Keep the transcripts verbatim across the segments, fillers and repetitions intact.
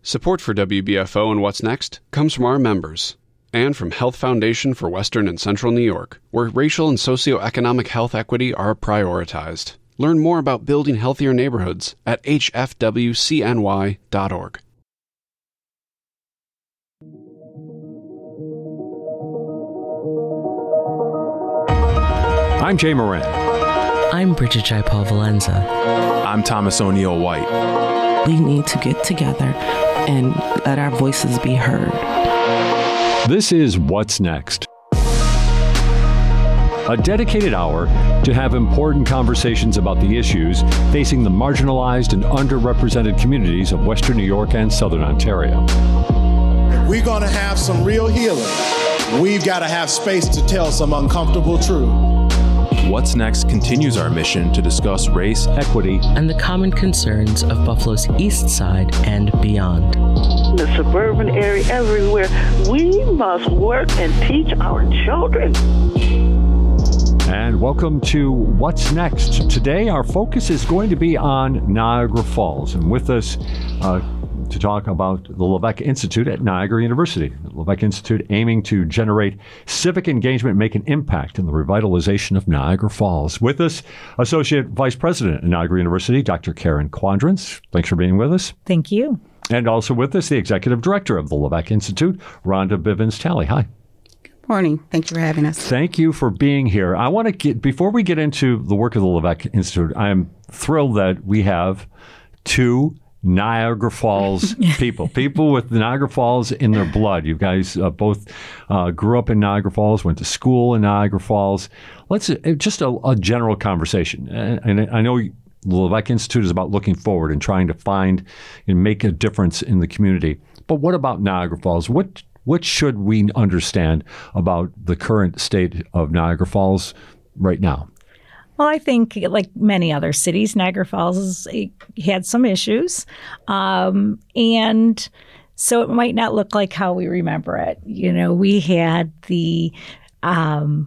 Support for W B F O and What's Next comes from our members and from Health Foundation for Western and Central New York, where racial and socioeconomic health equity are prioritized. Learn more about building healthier neighborhoods at h f w c n y dot org. I'm Jay Moran. I'm Bridget Jaipal Valenza. I'm Thomas O'Neill White. We need to get together and let our voices be heard. This is What's Next, a dedicated hour to have important conversations about the issues facing the marginalized and underrepresented communities of Western New York and Southern Ontario. We're going to have some real healing. We've got to have space to tell some uncomfortable truth. What's Next continues our mission to discuss race, equity, and the common concerns of Buffalo's East Side and beyond. The suburban area, everywhere, we must work and teach our children. And welcome to What's Next. Today, our focus is going to be on Niagara Falls. And with us uh, to talk about the Levesque Institute at Niagara University. The Levesque Institute aiming to generate civic engagement and make an impact in the revitalization of Niagara Falls. With us, Associate Vice President at Niagara University, Doctor Karen Quadrants. Thanks for being with us. Thank you. And also with us, the Executive Director of the Levesque Institute, Rhonda Bivens-Talley. Hi. Morning. Thank you for having us. Thank you for being here. I want to get, before we get into the work of the Levesque Institute, I am thrilled that we have two Niagara Falls people, people with Niagara Falls in their blood. You guys uh, both uh, grew up in Niagara Falls, went to school in Niagara Falls. Let's uh, just a, a general conversation. And, and I know the Levesque Institute is about looking forward and trying to find and make a difference in the community. But what about Niagara Falls? What What should we understand about the current state of Niagara Falls right now? Well, I think, like many other cities, Niagara Falls had some issues. Um, and so it might not look like how we remember it. You know, we had the um,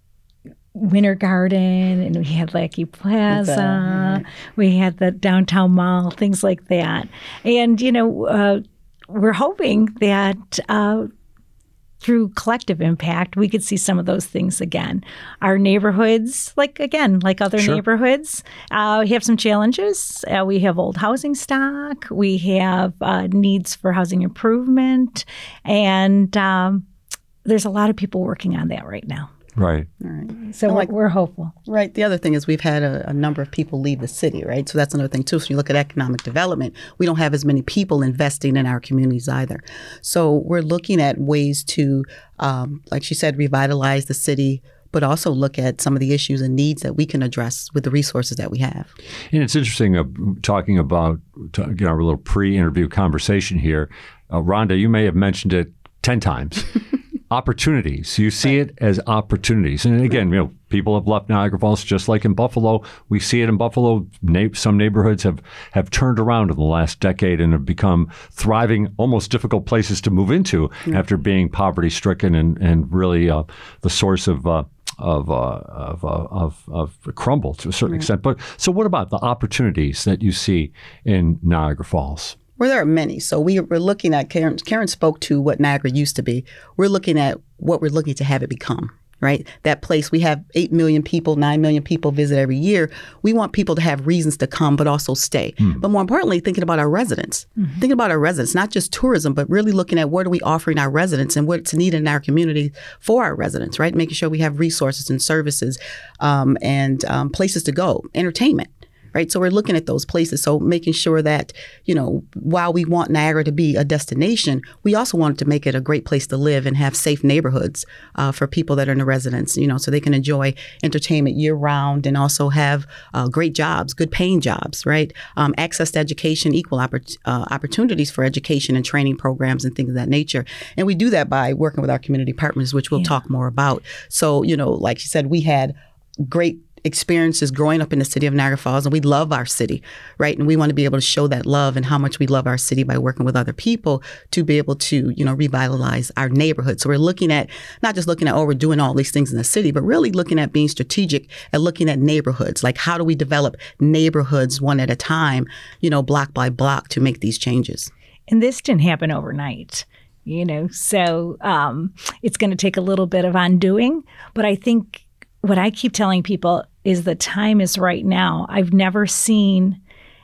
Winter Garden, and we had Lackey Plaza, right. We had the downtown mall, things like that. And, you know, uh, we're hoping that uh, through collective impact, we could see some of those things again. Our neighborhoods, like, again, like other sure. neighborhoods, uh, we have some challenges. Uh, we have old housing stock. We have uh, needs for housing improvement. And um, there's a lot of people working on that right now. Right. All right. So like, we're hopeful. Right. The other thing is we've had a, a number of people leave the city, right? So that's another thing, too. So you look at economic development, we don't have as many people investing in our communities either. So we're looking at ways to, um, like she said, revitalize the city, but also look at some of the issues and needs that we can address with the resources that we have. And it's interesting uh, talking about to, you know, our little pre-interview conversation here. Uh, Rhonda, you may have mentioned it ten times. Opportunities. You see right. it as opportunities. And again, you know, people have left Niagara Falls just like in Buffalo. We see it in Buffalo. Na- some neighborhoods have, have turned around in the last decade and have become thriving, almost difficult places to move into yeah. after being poverty stricken and, and really uh, the source of uh, of, uh, of, uh, of of crumble to a certain right. extent. But so what about the opportunities that you see in Niagara Falls? Well, there are many. So we, we're looking at, Karen, Karen spoke to what Niagara used to be. We're looking at what we're looking to have it become, right? That place, we have eight million people, nine million people visit every year. We want people to have reasons to come, but also stay. Mm. But more importantly, thinking about our residents. Mm-hmm. Thinking about our residents, not just tourism, but really looking at what are we offering our residents and what's needed in our community for our residents, right? Making sure we have resources and services um, and um, places to go, entertainment. Right. So we're looking at those places. So making sure that, you know, while we want Niagara to be a destination, we also want to make it a great place to live and have safe neighborhoods uh, for people that are in the residents, you know, so they can enjoy entertainment year round and also have uh, great jobs, good paying jobs. Right. Um, access to education, equal oppor- uh, opportunities for education and training programs and things of that nature. And we do that by working with our community partners, which we'll yeah. talk more about. So, you know, like you said, we had great experiences growing up in the city of Niagara Falls, and we love our city, right? And we want to be able to show that love and how much we love our city by working with other people to be able to, you know, revitalize our neighborhood. So we're looking at, not just looking at, oh, we're doing all these things in the city, but really looking at being strategic and looking at neighborhoods. Like, how do we develop neighborhoods one at a time, you know, block by block to make these changes? And this didn't happen overnight, you know, so um, it's going to take a little bit of undoing. But I think what I keep telling people is the time is right now. I've never seen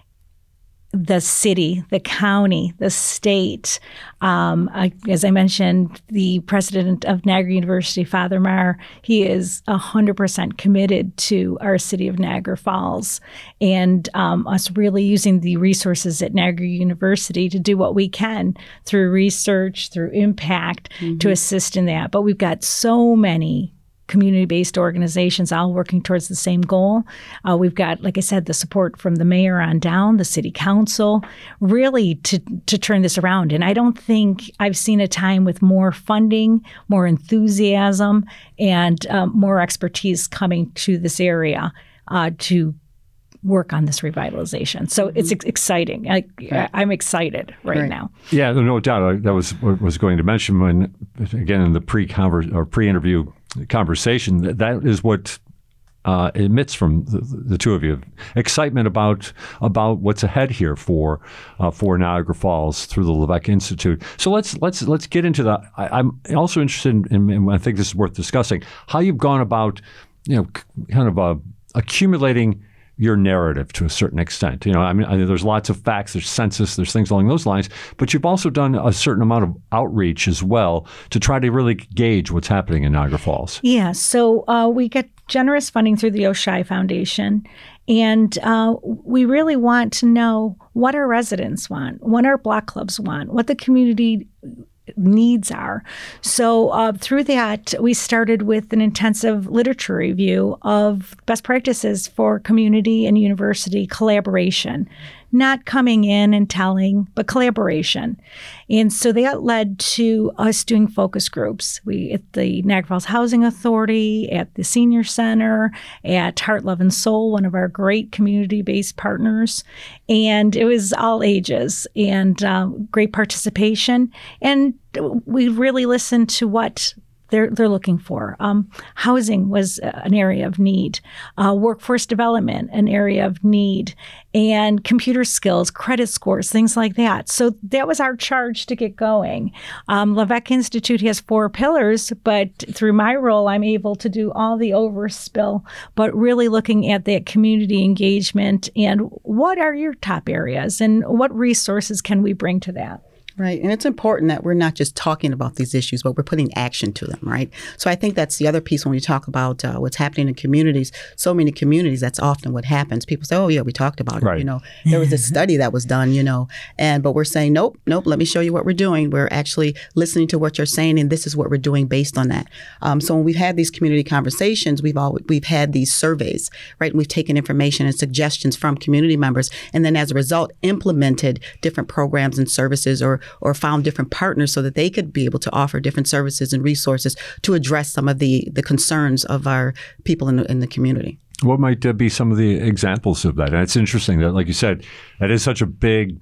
the city, the county, the state. Um, I, as I mentioned, the president of Niagara University, Father Maher, he is one hundred percent committed to our city of Niagara Falls and um, us really using the resources at Niagara University to do what we can through research, through impact, mm-hmm. to assist in that. But we've got so many community-based organizations all working towards the same goal. Uh, we've got, like I said, the support from the mayor on down, the city council, really to to turn this around. And I don't think I've seen a time with more funding, more enthusiasm, and um, more expertise coming to this area uh, to work on this revitalization. So mm-hmm. it's ex- exciting. I, right. I'm excited right, right now. Yeah, no doubt. I, that was what I was going to mention when, again, in the pre-conver- or pre-interview conversation, that, that is what uh, emits from the, the two of you. Excitement about about what's ahead here for uh, for Niagara Falls through the Levesque Institute. So let's let's let's get into that. I, I'm also interested in, in, in, I think this is worth discussing, how you've gone about, you know, kind of uh, accumulating your narrative to a certain extent. You know, I mean, I, there's lots of facts, there's census, there's things along those lines, but you've also done a certain amount of outreach as well to try to really gauge what's happening in Niagara Falls. Yeah, so uh, we get generous funding through the Oshai Foundation, and uh, we really want to know what our residents want, what our Block clubs want, what the community needs are. So uh, through that, we started with an intensive literature review of best practices for community and university collaboration, not coming in and telling, but collaboration. And so that led to us doing focus groups. We at the Niagara Falls Housing Authority, at the Senior Center, at Heart, Love, and Soul, one of our great community-based partners. And it was all ages and uh, great participation. And we really listened to what they're they're looking for. Um, housing was an area of need, uh, workforce development, an area of need, and computer skills, credit scores, things like that. So that was our charge to get going. Um, Levesque Institute has four pillars, but through my role, I'm able to do all the overspill, but really looking at that community engagement and what are your top areas and what resources can we bring to that? Right. And it's important that we're not just talking about these issues, but we're putting action to them, right? So I think that's the other piece when we talk about uh, what's happening in communities. So many communities, that's often what happens. People say, oh, yeah, we talked about it. Right. You know, there was a study that was done, you know, and but we're saying, nope, nope, let me show you what we're doing. We're actually listening to what you're saying, and this is what we're doing based on that. Um, so when we've had these community conversations, we've all, we've had these surveys, right? And we've taken information and suggestions from community members, and then as a result, implemented different programs and services or or found different partners so that they could be able to offer different services and resources to address some of the, the concerns of our people in the, in the community. What might uh, be some of the examples of that? And it's interesting that, like you said, that is such a big,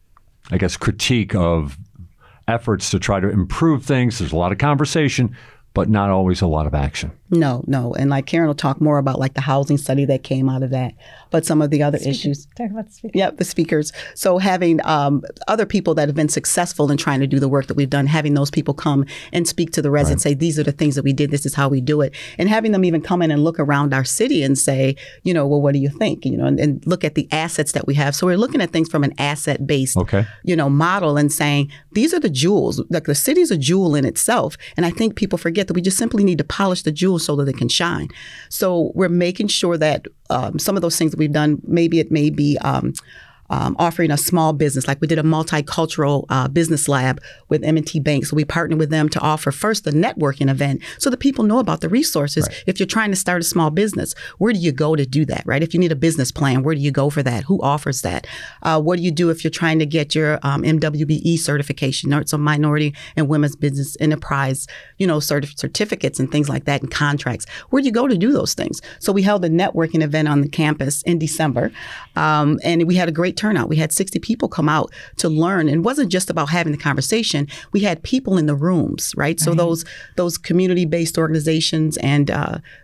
I guess, critique of efforts to try to improve things. There's a lot of conversation, but not always a lot of action. No, no. And like Karen will talk more about like the housing study that came out of that, but some of the other Speaker. issues. Talk about the speakers. Yeah, the speakers. So having um, other people that have been successful in trying to do the work that we've done, having those people come and speak to the residents, right. Say, these are the things that we did, this is how we do it. And having them even come in and look around our city and say, you know, well, what do you think? You know, and, and look at the assets that we have. So we're looking at things from an asset-based, okay. you know, model and saying, these are the jewels. Like the city's a jewel in itself. And I think people forget that we just simply need to polish the jewels so that they can shine. So we're making sure that um, some of those things that we've done, maybe it may be um, um, offering a small business, like we did a multicultural uh, business lab with M and T Bank. So we partnered with them to offer first the networking event so that people know about the resources. Right. If you're trying to start a small business, where do you go to do that, right? If you need a business plan, where do you go for that? Who offers that? Uh, what do you do if you're trying to get your um, M W B E certification, or some minority and women's business enterprise, you know, certif- certificates and things like that and contracts? Where do you go to do those things? So we held a networking event on the campus in December, um, and we had a great turnout. We had sixty people come out to learn. And it wasn't just about having the conversation. We had people in the rooms, right? So Right. those those community-based organizations and uh,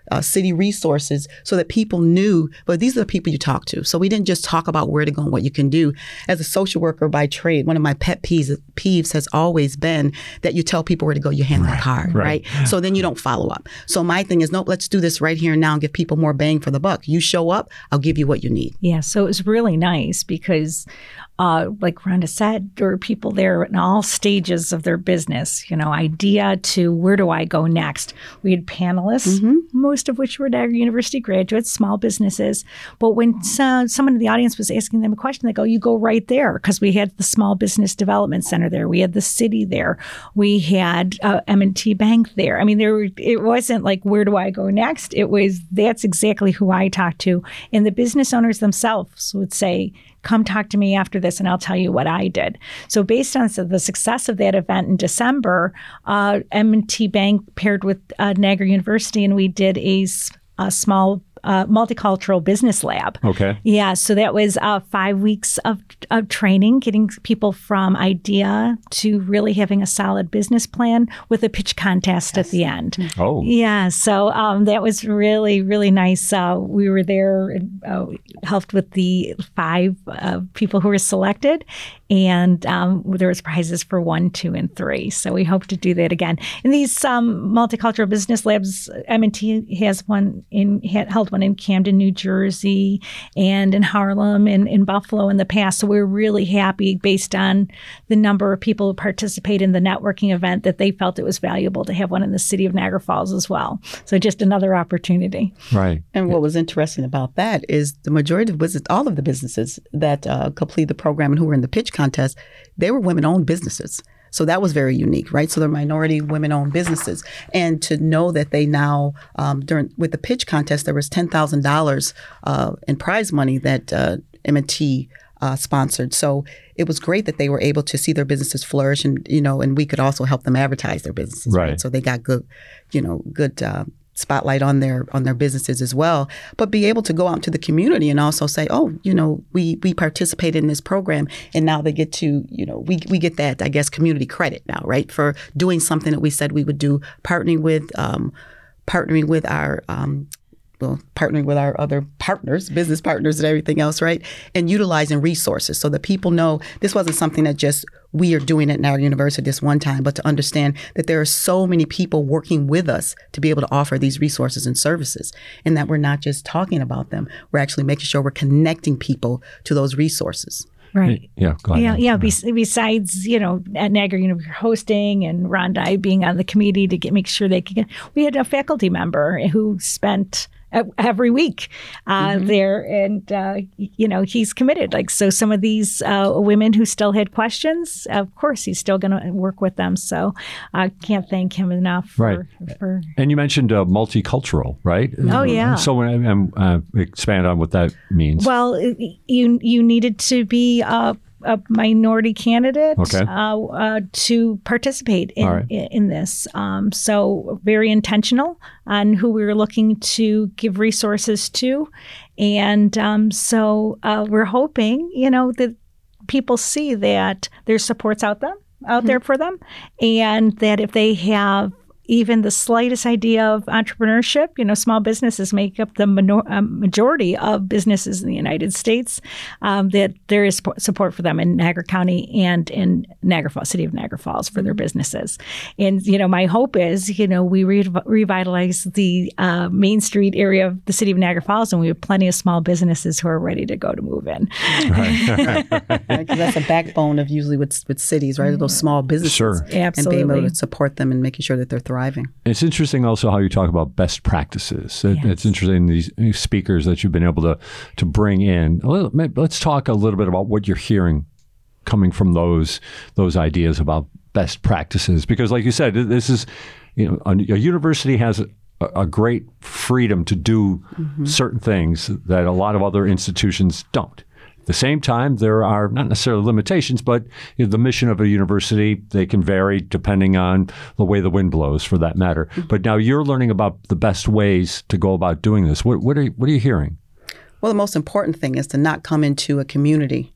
uh, city resources so that people knew, but these are the people you talk to. So we didn't just talk about where to go and what you can do. As a social worker by trade, one of my pet peeves, peeves has always been that you tell people where to go, you hand them a card, right. right? So then you don't follow up. So my thing is, nope, let's do this right here and now and give people more bang for the buck. You show up, I'll give you what you need. Yeah, so it was really nice because Uh, like Rhonda said, there were people there in all stages of their business, you know, idea to where do I go next? We had panelists, mm-hmm. most of which were Niagara University graduates, small businesses. But when some, someone in the audience was asking them a question, they go, you go right there, because we had the Small Business Development Center there. We had the city there. We had uh, M and T Bank there. I mean, there were, it wasn't like, where do I go next? It was, that's exactly who I talked to. And the business owners themselves would say, come talk to me after this and I'll tell you what I did. So based on the success of that event in December, uh, M and T Bank paired with uh, Niagara University and we did a, a small uh, multicultural business lab. Okay. Yeah, so that was uh, five weeks of, of training, getting people from idea to really having a solid business plan with a pitch contest yes. at the end. Oh. Yeah, so um, that was really, really nice. Uh, we were there and uh, helped with the five uh, people who were selected, and um, there was prizes for one, two, and three. So we hope to do that again. And these um, multicultural business labs, M and T has one in held one in Camden, New Jersey, and in Harlem and in Buffalo in the past. So we're really happy based on the number of people who participate in the networking event that they felt it was valuable to have one in the city of Niagara Falls as well. So just another opportunity. Right. And what was interesting about that is the majority of business, all of the businesses that uh, completed the program and who were in the pitch contest, they were women-owned businesses. So that was very unique, right? So they're minority women-owned businesses. And to know that they now, um, during with the pitch contest, there was ten thousand dollars uh, in prize money that uh, M and T uh, sponsored. So it was great that they were able to see their businesses flourish, and you know, and we could also help them advertise their businesses. Right. right? So they got good, you know, good uh, spotlight on their on their businesses as well. But be able to go out into the community and also say, oh, you know, we we participated in this program, and now they get to, you know, we we get that, I guess, community credit now, right, for doing something that we said we would do, partnering with um, partnering with our um, well, partnering with our other partners, business partners and everything else, right? And utilizing resources so that people know this wasn't something that just we are doing at Niagara University this one time, but to understand that there are so many people working with us to be able to offer these resources and services, and that we're not just talking about them. We're actually making sure we're connecting people to those resources. Right. Yeah. Go ahead. Yeah. Yeah. Bes- besides, you know, at Niagara University hosting and Rhonda I being on the committee to get make sure they could get, we had a faculty member who spent every week uh, mm-hmm. there, and uh, you know, he's committed. Like, so some of these uh, women who still had questions, of course, he's still going to work with them. So I can't thank him enough. For, right. For, and you mentioned uh, multicultural, right? Oh yeah. So um, uh, expand on what that means. Well, you you needed to be a, a minority candidate okay. uh, uh, to participate in right. in, in this. Um, so very intentional on who we were looking to give resources to, and um, so uh, we're hoping, you know, that people see that there's supports out them out mm-hmm. there for them, and that if they have even the slightest idea of entrepreneurship, you know, small businesses make up the minor, um, majority of businesses in the United States, um, that there is support for them in Niagara County and in Niagara Falls, City of Niagara Falls for their businesses. And, you know, my hope is, you know, we re- revitalize the uh, Main Street area of the City of Niagara Falls, and we have plenty of small businesses who are ready to go to move in. Right. Right, 'cause that's a backbone of usually with, with cities, right? Those small businesses. Sure. Absolutely. And being able to support them and making sure that they're thriving. It's interesting also how you talk about best practices. It, yes. It's interesting, these speakers that you've been able to to bring in. Let's talk a little bit about what you're hearing coming from those those ideas about best practices. Because like you said, this is, you know, a, a university has a, a great freedom to do mm-hmm. certain things that a lot of other institutions don't. At the same time, there are not necessarily limitations, but you know, the mission of a university, they can vary depending on the way the wind blows, for that matter. Mm-hmm. But now you're learning about the best ways to go about doing this. What, what are you, what are you hearing? Well, the most important thing is to not come into a community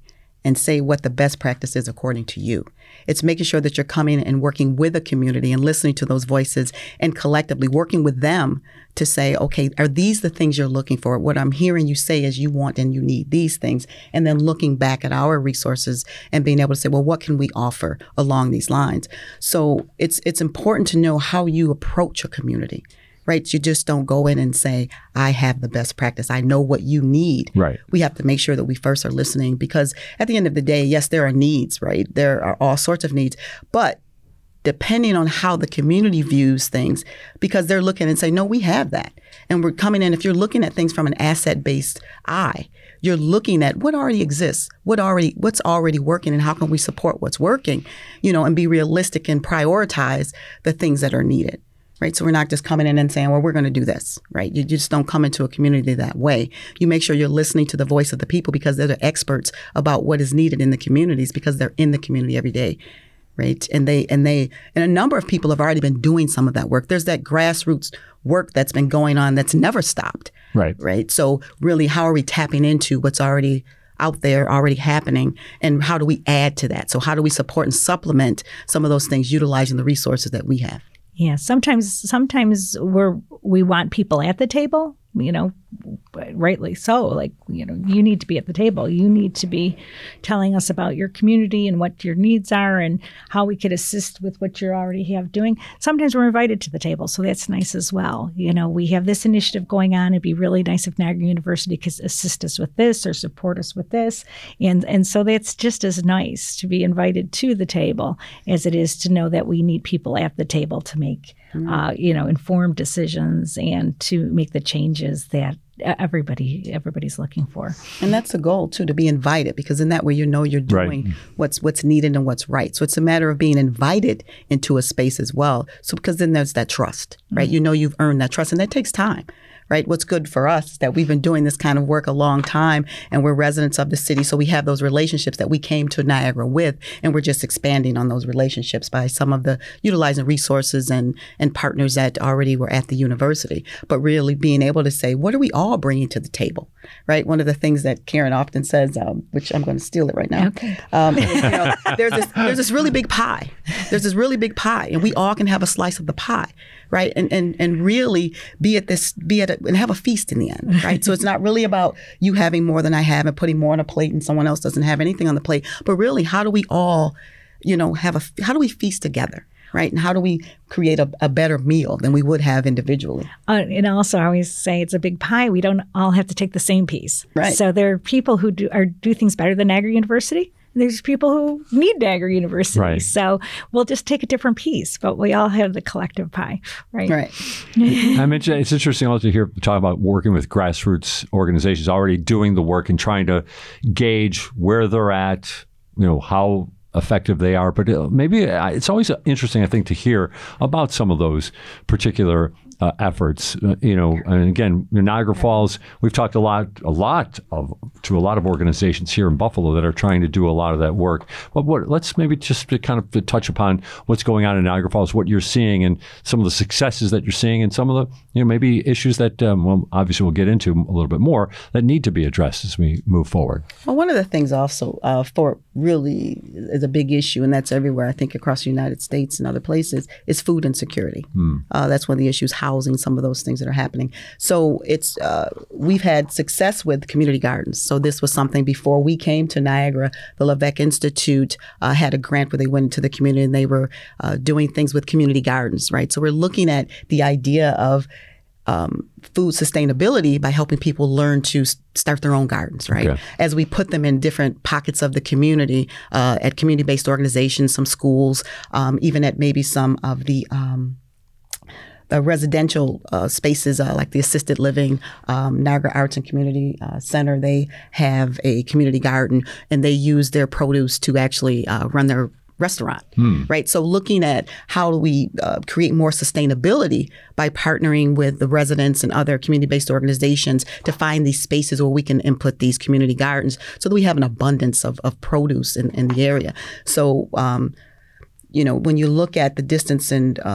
and say what the best practice is according to you. It's making sure that you're coming and working with a community and listening to those voices and collectively working with them to say, okay, are these the things you're looking for? What I'm hearing you say is you want and you need these things. And then looking back at our resources and being able to say, well, what can we offer along these lines? So it's it's important to know how you approach a community. Right? You just don't go in and say, I have the best practice. I know what you need. Right. We have to make sure that we first are listening, because at the end of the day, yes, there are needs, right? There are all sorts of needs. But depending on how the community views things, because they're looking and say, no, we have that. And we're coming in, if you're looking at things from an asset-based eye, you're looking at what already exists, what already, what's already working, and how can we support what's working, you know, and be realistic and prioritize the things that are needed. Right. So we're not just coming in and saying, well, we're going to do this. Right. You just don't come into a community that way. You make sure you're listening to the voice of the people, because they're the experts about what is needed in the communities, because they're in the community every day. Right. And they and they and a number of people have already been doing some of that work. There's that grassroots work that's been going on that's never stopped. Right. Right. So really, how are we tapping into what's already out there, already happening, and how do we add to that? So how do we support and supplement some of those things, utilizing the resources that we have? Yeah, sometimes sometimes we're we want people at the table, you know, rightly so. Like, you know, you need to be at the table. You need to be telling us about your community and what your needs are and how we could assist with what you already have doing. Sometimes we're invited to the table, so that's nice as well. You know, we have this initiative going on. It'd be really nice if Niagara University could assist us with this or support us with this. And and so that's just as nice to be invited to the table as it is to know that we need people at the table to make, mm-hmm. uh, you know, informed decisions and to make the changes that everybody everybody's looking for. And that's the goal too, to be invited, because in that way you know you're doing right. what's what's needed and what's right. So it's a matter of being invited into a space as well. So because then there's that trust, right? Mm-hmm. You know you've earned that trust, and that takes time. Right. What's good for us is that we've been doing this kind of work a long time, and we're residents of the city. So we have those relationships that we came to Niagara with, and we're just expanding on those relationships by some of the utilizing resources and, and partners that already were at the university. But really being able to say, what are we all bringing to the table? Right. One of the things that Karen often says, um, which I'm going to steal it right now. Okay. Um, is, you know, there's this there's this really big pie. There's this really big pie, and we all can have a slice of the pie. Right. And and and really be at this be at a, and have a feast in the end. Right. So it's not really about you having more than I have and putting more on a plate and someone else doesn't have anything on the plate. But really, how do we all, you know, have a how do we feast together? Right. And how do we create a, a better meal than we would have individually? Uh, and also, I always say it's a big pie. We don't all have to take the same piece. Right. So there are people who do are do things better than Niagara University. There's people who need Niagara University. Right. So we'll just take a different piece, but we all have the collective pie. Right. Right. I mentioned it's interesting also to hear talk about working with grassroots organizations already doing the work and trying to gauge where they're at, you know, how effective they are. But maybe it's always interesting, I think, to hear about some of those particular uh, efforts. Uh, you know, and again, in Niagara Falls, we've talked a lot, a lot of to a lot of organizations here in Buffalo that are trying to do a lot of that work. But what, let's maybe just kind of touch upon what's going on in Niagara Falls, what you're seeing, and some of the successes that you're seeing, and some of the, you know, maybe issues that, um, well, obviously we'll get into a little bit more that need to be addressed as we move forward. Well, one of the things also uh, for really is a big issue, and that's everywhere, I think, across the United States and other places, is food insecurity. Mm. Uh, that's one of the issues, housing, some of those things that are happening. So it's uh, we've had success with community gardens. So this was something before we came to Niagara. The Levesque Institute uh, had a grant where they went into the community and they were uh, doing things with community gardens, right? So we're looking at the idea of Um, food sustainability by helping people learn to s- start their own gardens, right? Okay. As we put them in different pockets of the community, uh, at community-based organizations, some schools, um, even at maybe some of the um, the residential uh, spaces uh, like the assisted living, um, Niagara Arts and Community uh, Center. They have a community garden, and they use their produce to actually uh, run their restaurant, hmm. right? So looking at how do we uh, create more sustainability by partnering with the residents and other community-based organizations to find these spaces where we can input these community gardens so that we have an abundance of, of produce in, in the area. So, um, you know, when you look at the distance and uh,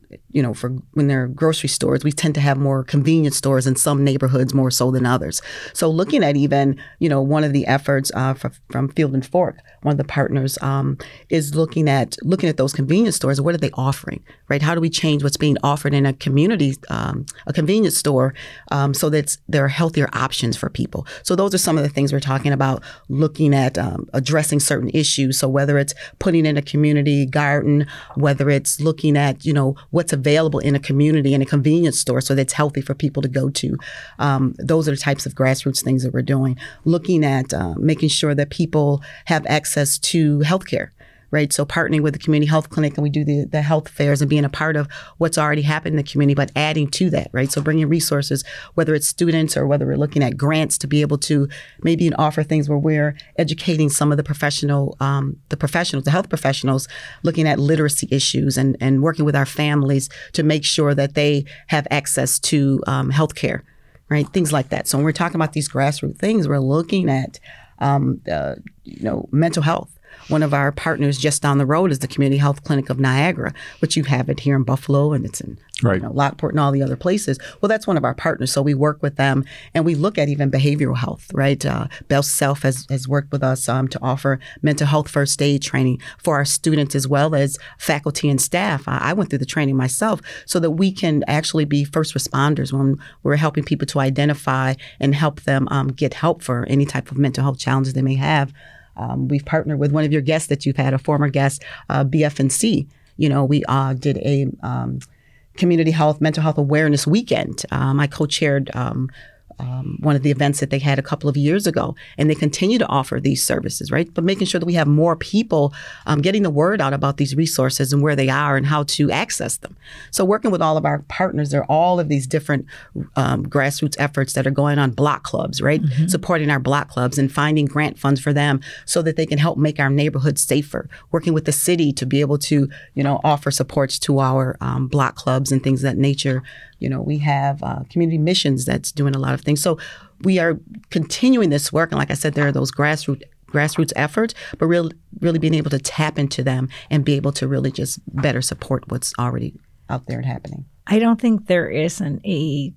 you know, for when they're grocery stores, we tend to have more convenience stores in some neighborhoods more so than others. So looking at even, you know, one of the efforts uh, from, from Field and Fork, one of the partners um, is looking at looking at those convenience stores. What are they offering, right? How do we change what's being offered in a community, um, a convenience store, um, so that there are healthier options for people? So those are some of the things we're talking about, looking at um, addressing certain issues. So whether it's putting in a community garden, whether it's looking at, you know, what's available in a community, in a convenience store, so that's healthy for people to go to. Um, those are the types of grassroots things that we're doing. Looking at uh, making sure that people have access to healthcare. Right. So partnering with the community health clinic, and we do the, the health fairs and being a part of what's already happened in the community, but adding to that. Right. So bringing resources, whether it's students or whether we're looking at grants to be able to maybe offer things where we're educating some of the professional, um, the professionals, the health professionals, looking at literacy issues and, and working with our families to make sure that they have access to um, health care. Right. Things like that. So when we're talking about these grassroots things, we're looking at, um, uh, you know, mental health. One of our partners just down the road is the Community Health Clinic of Niagara, which you have it here in Buffalo and it's in right. you know, Lockport and all the other places. Well, that's one of our partners. So we work with them and we look at even behavioral health, right? Uh, Bell Self has, has worked with us um, to offer mental health first aid training for our students as well as faculty and staff. I, I went through the training myself so that we can actually be first responders when we're helping people to identify and help them um, get help for any type of mental health challenges they may have. Um, we've partnered with one of your guests that you've had, a former guest, uh, B F N C. You know, we uh, did a um, community health, mental health awareness weekend. Um, I co-chaired um, um, one of the events that they had a couple of years ago, and they continue to offer these services, right? But making sure that we have more people um, getting the word out about these resources and where they are and how to access them. So working with all of our partners, there are all of these different um, grassroots efforts that are going on, block clubs, right? Mm-hmm. Supporting our block clubs and finding grant funds for them so that they can help make our neighborhoods safer. Working with the city to be able to, you know, offer supports to our um, block clubs and things of that nature. You know, we have uh, community missions that's doing a lot of things. So we are continuing this work. And like I said, there are those grassroots grassroots efforts, but really, really being able to tap into them and be able to really just better support what's already out there and happening. I don't think there isn't a,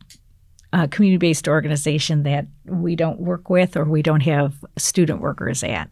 a community-based organization that we don't work with or we don't have student workers at.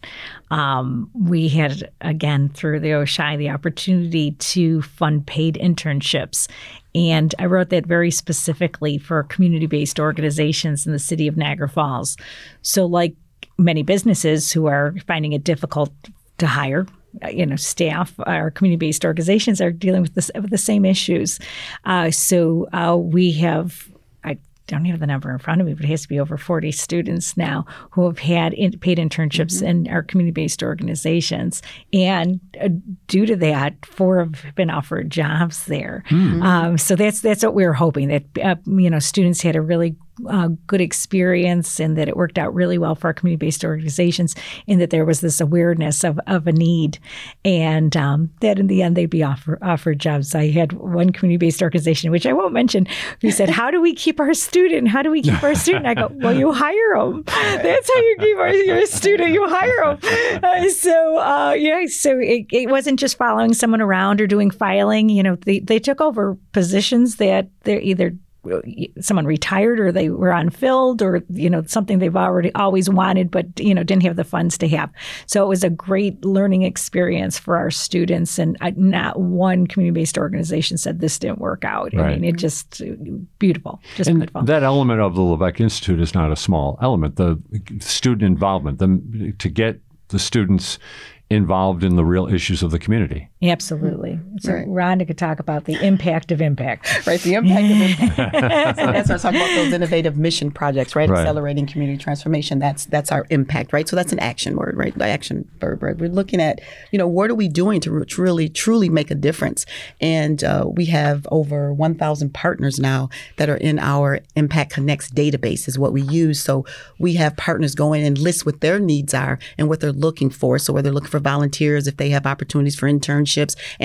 Um, we had, again, through the O S H I, the opportunity to fund paid internships. And I wrote that very specifically for community-based organizations in the city of Niagara Falls. So like many businesses who are finding it difficult to hire, you know, staff, our community-based organizations are dealing with, this, with the same issues. Uh, so uh, we have, I don't have the number in front of me, but it has to be over forty students now who have had in, paid internships mm-hmm. in our community-based organizations. And uh, due to that, four have been offered jobs there. Mm-hmm. Um, so that's that's what we were hoping, that uh, you know, students had a really Uh, good experience and that it worked out really well for our community-based organizations and that there was this awareness of, of a need and um, that in the end they'd be offer, offered jobs. I had one community-based organization, which I won't mention, who said, how do we keep our student? How do we keep our student? I go, well, you hire them. That's how you keep our, your student. You hire them. Uh, so, uh, yeah, so it, it wasn't just following someone around or doing filing. You know, they, they took over positions that they're either someone retired or they were unfilled or, you know, something they've already always wanted, but, you know, didn't have the funds to have. So it was a great learning experience for our students. And I, not one community-based organization said this didn't work out. Right. I mean, it just beautiful, just and beautiful. That element of the Levesque Institute is not a small element. The student involvement, the, to get the students involved in the real issues of the community. Absolutely. So right. Rhonda could talk about the impact of impact. Right, the impact of impact. So that's our talk about those innovative mission projects, right? right? Accelerating community transformation. That's that's our impact, right? So that's an action word, right? The action verb, right? We're looking at, you know, what are we doing to really, truly make a difference? And uh, we have over one thousand partners now that are in our Impact Connects database is what we use. So we have partners go in and list what their needs are and what they're looking for. So whether they're looking for volunteers, if they have opportunities for internships and employment,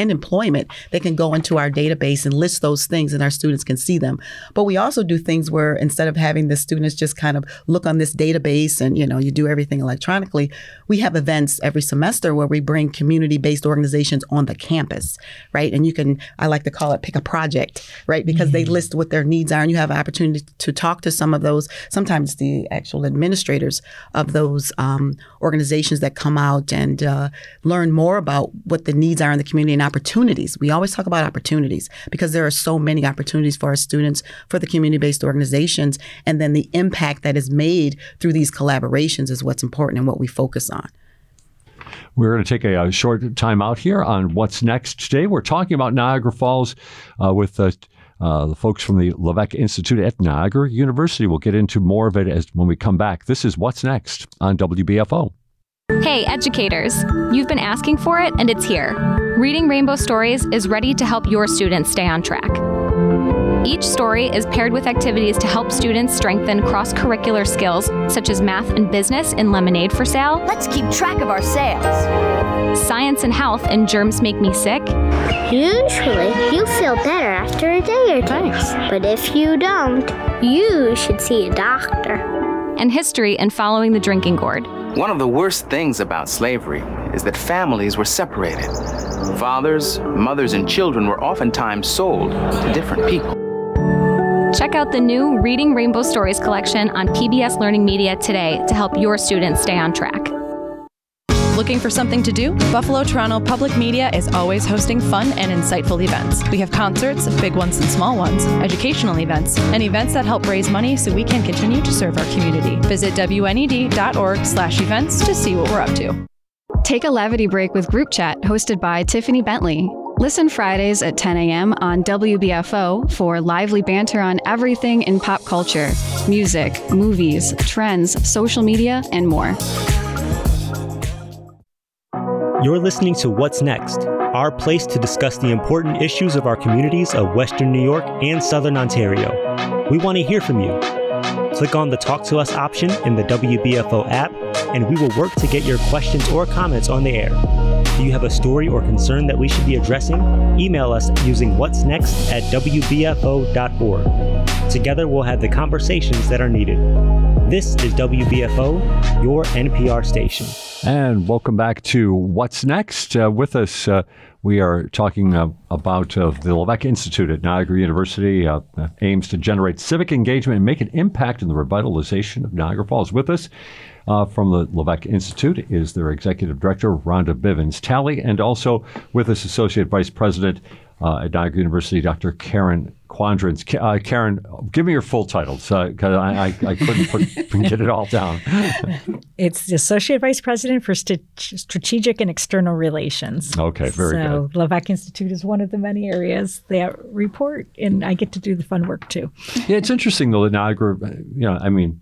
employment, they can go into our database and list those things and our students can see them. But we also do things where instead of having the students just kind of look on this database and, you know, you do everything electronically, we have events every semester where we bring community-based organizations on the campus, right? And you can, I like to call it pick a project, right? Because mm-hmm. they list what their needs are and you have an opportunity to talk to some of those, sometimes the actual administrators of those um, organizations that come out and uh, learn more about what the needs are in the community and opportunities. We always talk about opportunities because there are so many opportunities for our students, for the community-based organizations, and then the impact that is made through these collaborations is what's important and what we focus on. We're going to take a, a short time out here on What's Next today. We're talking about Niagara Falls uh, with uh, uh, the folks from the Levesque Institute at Niagara University. We'll get into more of it as when we come back. This is What's Next on W B F O. Hey, educators, you've been asking for it and it's here. Reading Rainbow Stories is ready to help your students stay on track. Each story is paired with activities to help students strengthen cross-curricular skills such as math and business in Lemonade for Sale. Let's keep track of our sales. Science and health in Germs Make Me Sick. Usually, you feel better after a day or two. Thanks. But if you don't, you should see a doctor. And history in Following the Drinking Gourd. One of the worst things about slavery is that families were separated. Fathers, mothers, and children were oftentimes sold to different people. Check out the new Reading Rainbow Stories collection on P B S Learning Media today to help your students stay on track. Looking for something to do? Buffalo Toronto Public Media is always hosting fun and insightful events. We have concerts, big ones and small ones, educational events, and events that help raise money so we can continue to serve our community. Visit W N E D dot org slash events to see what we're up to. Take a levity break with Group Chat, hosted by Tiffany Bentley. Listen Fridays at ten a.m. on W B F O for lively banter on everything in pop culture, music, movies, trends, social media, and more. You're listening to What's Next, our place to discuss the important issues of our communities of Western New York and Southern Ontario. We want to hear from you. Click on the Talk to Us option in the W B F O app, and we will work to get your questions or comments on the air. Do you have a story or concern that we should be addressing? Email us using what's next at w b f o dot org. Together we'll have the conversations that are needed. This is W B F O, your N P R station. And welcome back to What's Next. Uh, with us, uh, we are talking uh, about uh, the Levesque Institute at Niagara University. Uh, aims to generate civic engagement and make an impact in the revitalization of Niagara Falls. With us uh, from the Levesque Institute is their Executive Director, Rhonda Bivens-Talley, and also with us, Associate Vice President uh, at Niagara University, Doctor Karen Quandrins. Uh, Karen, give me your full titles, because uh, I, I, I couldn't put, get it all down. It's the Associate Vice President for St- Strategic and External Relations. Okay, very so, good. So Levesque Institute is one of the many areas that report, and I get to do the fun work too. Yeah, it's interesting though that Niagara, you know, I mean,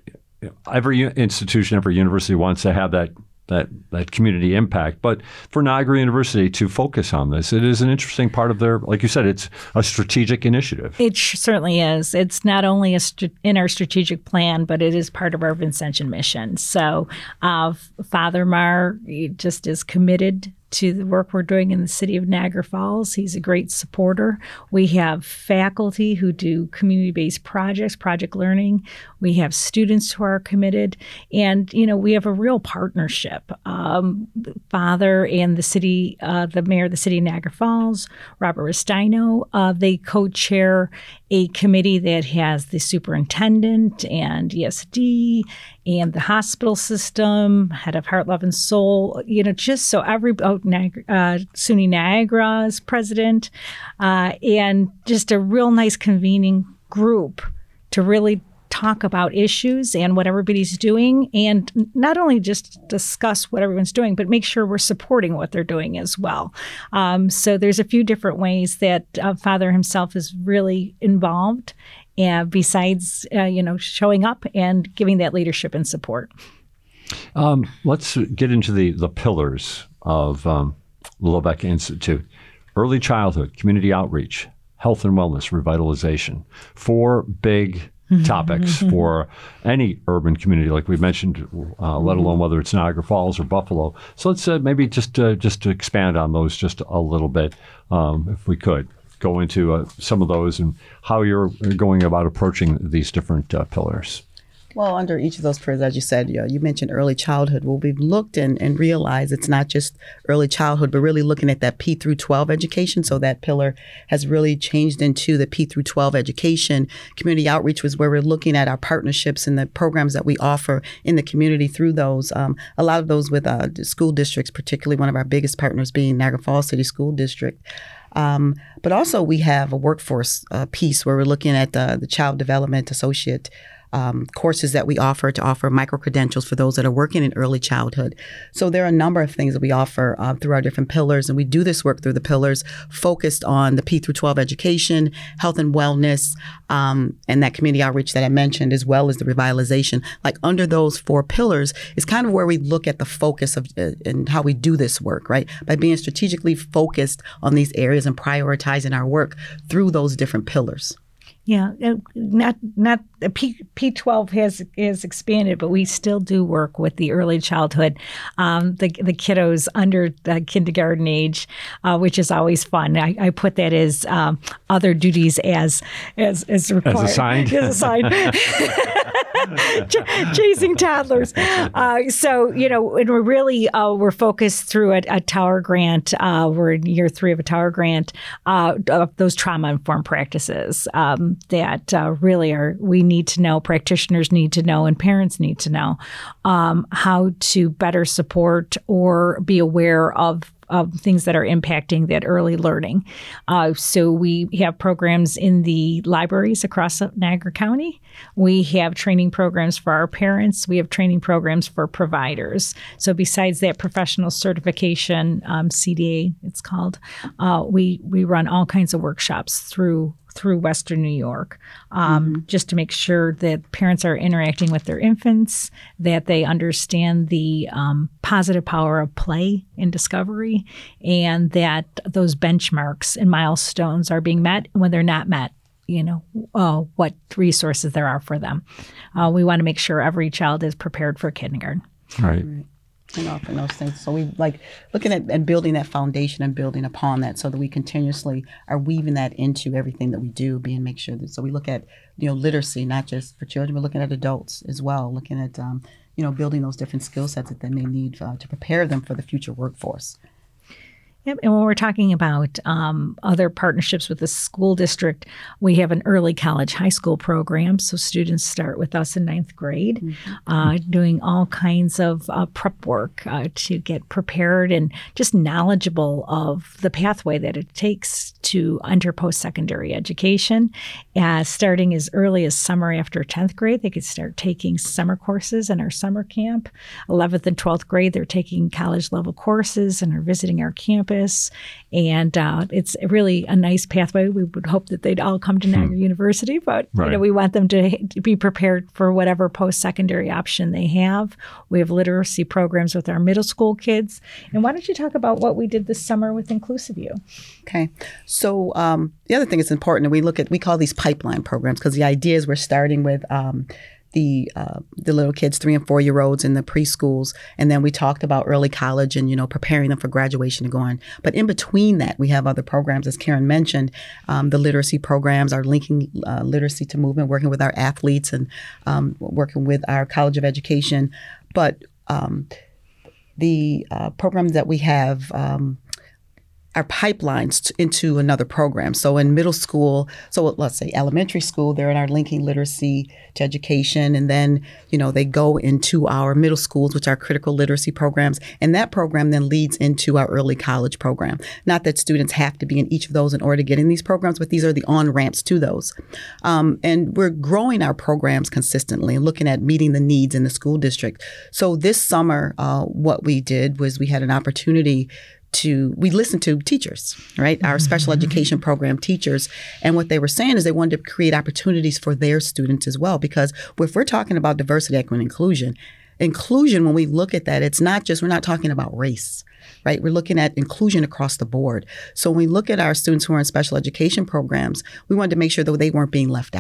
every institution, every university wants to have that that that community impact. But for Niagara University to focus on this, it is an interesting part of their, like you said, it's a strategic initiative. It certainly is. It's not only a st- in our strategic plan, but it is part of our Vincentian mission. So uh, Father Mar just is committed to the work we're doing in the city of Niagara Falls. He's a great supporter. We have faculty who do community-based projects, project learning. We have students who are committed. And, you know, we have a real partnership. Um, Father and the city, uh, the mayor of the city of Niagara Falls, Robert Restaino, uh, they co-chair a committee that has the superintendent and E S D and the hospital system, head of Heart, Love, and Soul, you know, just so every, oh, Niagara, uh, SUNY Niagara's president, uh, and just a real nice convening group to really talk about issues and what everybody's doing, and not only just discuss what everyone's doing, but make sure we're supporting what they're doing as well. Um, so there's a few different ways that uh, Father himself is really involved, and besides, uh, you know, showing up and giving that leadership and support. Um, let's get into the, the pillars of um, the Levesque Institute. Early childhood, community outreach, health and wellness, revitalization. Four big topics for any urban community, like we mentioned, uh, let alone whether it's Niagara Falls or Buffalo. So let's uh, maybe just uh, just to expand on those just a little bit, um, if we could go into uh, some of those and how you're going about approaching these different uh, pillars. Well, under each of those pillars, as you said, you, know, you mentioned early childhood. Well, we've looked and, and realized it's not just early childhood, but really looking at that P through twelve education. So that pillar has really changed into the P through twelve education. Community outreach was where we're looking at our partnerships and the programs that we offer in the community through those. Um, a lot of those with uh, school districts, particularly one of our biggest partners being Niagara Falls City School District. Um, but also we have a workforce uh, piece where we're looking at uh, the Child Development Associate Um, courses that we offer to offer micro-credentials for those that are working in early childhood. So there are a number of things that we offer uh, through our different pillars, and we do this work through the pillars focused on the P through twelve education, health and wellness, um, and that community outreach that I mentioned, as well as the revitalization. Like under those four pillars is kind of where we look at the focus of uh, and how we do this work, right? By being strategically focused on these areas and prioritizing our work through those different pillars. Yeah, not not P P twelve has has expanded, but we still do work with the early childhood, um, the the kiddos under the kindergarten age, uh, which is always fun. I, I put that as um, other duties as as as required. As assigned. As assigned. Ch- chasing toddlers. Uh, so, you know, and we're really, uh, we're focused through a, a Tower grant. Uh, we're in year three of a Tower grant, uh, of those trauma-informed practices um, that uh, really are, we need to know, practitioners need to know, and parents need to know um, how to better support or be aware of of things that are impacting that early learning. Uh, so we have programs in the libraries across Niagara County. We have training programs for our parents. We have training programs for providers. So besides that professional certification, um, C D A it's called, uh, we we run all kinds of workshops through through Western New York, um, mm-hmm. just to make sure that parents are interacting with their infants, that they understand the um, positive power of play and discovery, and that those benchmarks and milestones are being met. When they're not met, you know, uh, what resources there are for them. Uh, we want to make sure every child is prepared for kindergarten. Right. right. And offering those things. So we like looking at and building that foundation and building upon that so that we continuously are weaving that into everything that we do, being make sure that, so we look at, you know, literacy, not just for children, but looking at adults as well, looking at, um, you know, building those different skill sets that they may need uh, to prepare them for the future workforce. Yep. And when we're talking about um, other partnerships with the school district, we have an early college high school program. So students start with us in ninth grade, mm-hmm. uh, doing all kinds of uh, prep work uh, to get prepared and just knowledgeable of the pathway that it takes to enter post-secondary education. Uh, starting as early as summer after tenth grade, they could start taking summer courses in our summer camp. eleventh and twelfth grade, they're taking college level courses and are visiting our campus. And uh, it's really a nice pathway. We would hope that they'd all come to Niagara hmm. University, but right. you know, we want them to, to be prepared for whatever post-secondary option they have. We have literacy programs with our middle school kids. And why don't you talk about what we did this summer with Inclusive U? Okay. So um, the other thing that's important, and we look at, we call these pipeline programs, because the idea is we're starting with um, the uh, the little kids, three and four year olds in the preschools, and then we talked about early college and, you know, preparing them for graduation and going. But in between that, we have other programs, as Karen mentioned, um, the literacy programs, our linking uh, literacy to movement, working with our athletes and um, working with our College of Education. But um, the uh, programs that we have um, are pipelines into another program. So in middle school, so let's say elementary school, they're in our linking literacy to education. And then, you know, they go into our middle schools, which are critical literacy programs. And that program then leads into our early college program. Not that students have to be in each of those in order to get in these programs, but these are the on-ramps to those. Um, and we're growing our programs consistently and looking at meeting the needs in the school district. So this summer, uh, what we did was we had an opportunity to, we listened to teachers, right? Our special education program teachers. And what they were saying is they wanted to create opportunities for their students as well. Because if we're talking about diversity, equity, and inclusion, inclusion, when we look at that, it's not just, we're not talking about race, right? We're looking at inclusion across the board. So when we look at our students who are in special education programs, we wanted to make sure that they weren't being left out.